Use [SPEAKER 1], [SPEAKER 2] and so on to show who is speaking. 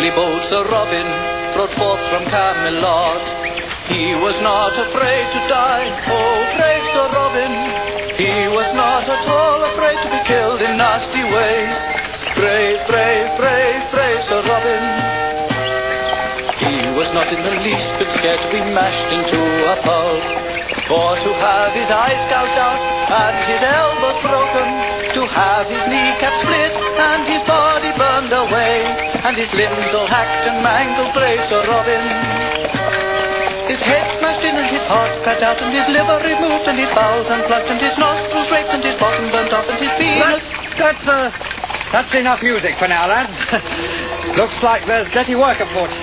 [SPEAKER 1] bravely bold Sir Robin rode forth from Camelot. He was not afraid to die, oh brave Sir Robin. He was not at all afraid to be killed in nasty ways. Brave, brave, brave, brave Sir Robin. He was not in the least bit scared to be mashed into a pulp, or to have his eyes gouged out and his elbows broken, to have his kneecap split and his body burned away, and his limbs all hacked and mangled. Brave Sir Robin. His head smashed in and his heart cut out and his liver removed and his bowels unplugged and his nostrils raped and his bottom burnt off and his penis...
[SPEAKER 2] That's enough music for now, lads. Looks like there's dirty work afoot.